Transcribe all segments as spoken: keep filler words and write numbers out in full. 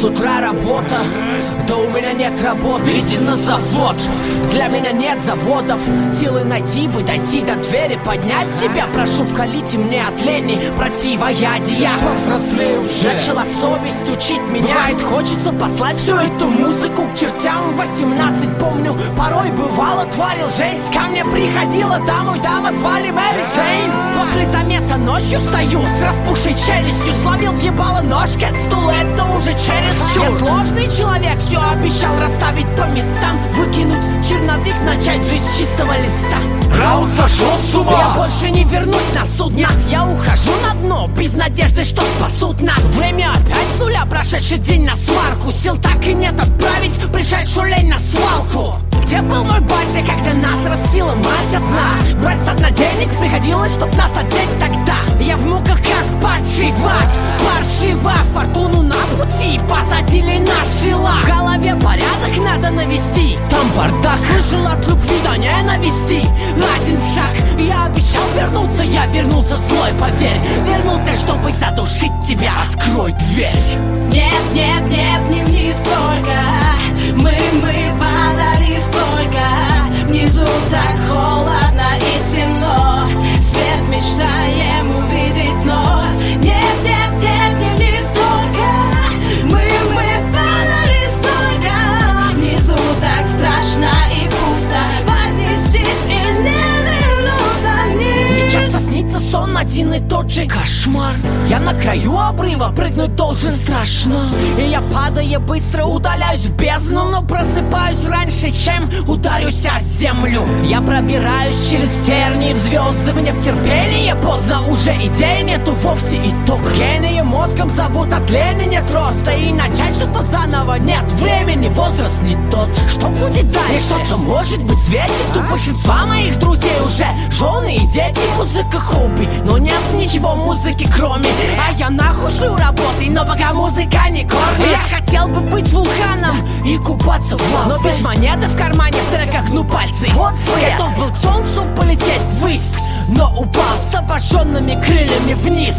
С утра работа, да у меня нет работы. Иди на завод, для меня нет заводов. Силы найти бы, дойти до двери, поднять себя. Прошу, вкалите мне от лени противоядия. Повзрослею уже, начала совесть учить меня. Бывает, хочется послать всю эту музыку к чертям. Восемнадцать помню, порой бывало, творил жесть. Ко мне приходила дама, и дама звали Мэри Джейн. После замеса ночью стою с распухшей челюстью. Словил въебало ножки от стула, это уже чересчур. Я сложный человек, все обещал расставить по местам. Выкинуть черновик, начать жизнь с чистого листа. Раунд сошел с ума. Я больше не вернусь на судно. Я ухожу на дно, без надежды, что спасут нас. Время опять с нуля, прошедший день на сварку. Сил так и нет отправить пришедшую лень на свалку. Где был мой батя, когда нас растила мать одна? Брать со дна денег приходилось, чтоб нас одеть тогда. Я в муках как подшивать, паршиво. Фортуну на пути посадили на шила. В голове порядок надо навести, там бардак. Слышал от любви до ненависти один шаг. Я обещал вернуться, я вернулся злой, поверь. Вернулся, чтобы задушить тебя, открой дверь. Нет, нет, нет, не вниз только. Мы, мы падали столько. Внизу так холодно и темно. Свет мечтаем увидеть, но нет, нет, нет, не вниз только. Мы, мы падали столько. Внизу так страшно и пусто. Вознестись и не вернуться вниз. Мне часто снится сон один и тот же кошмар. Я на краю обрыва, прыгнуть должен страшно. И я, падая, быстро удаляюсь в бездну. Но просыпаюсь раньше, чем ударюсь о землю. Я пробираюсь через тернии в звезды. Мне в терпение поздно, уже идей нету вовсе. Итог гения мозгом зовут, от лени нет роста. И начать что-то заново нет времени, возраст не тот. Что будет дальше? И что-то может быть светит. У большинства моих друзей уже жены и дети. Музыка хобби, но нет ничего музыки кроме. А я нахуй шлю работой, но пока музыка не кормит. Я хотел бы быть вулканом и купаться в лаве, но без монеты в кармане, в треках гну пальцы. Готов был к солнцу полететь ввысь, но упал с обожженными крыльями вниз.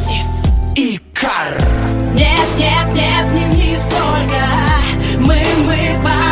Икар. Нет, нет, нет, не вниз только. Мы, мы падали.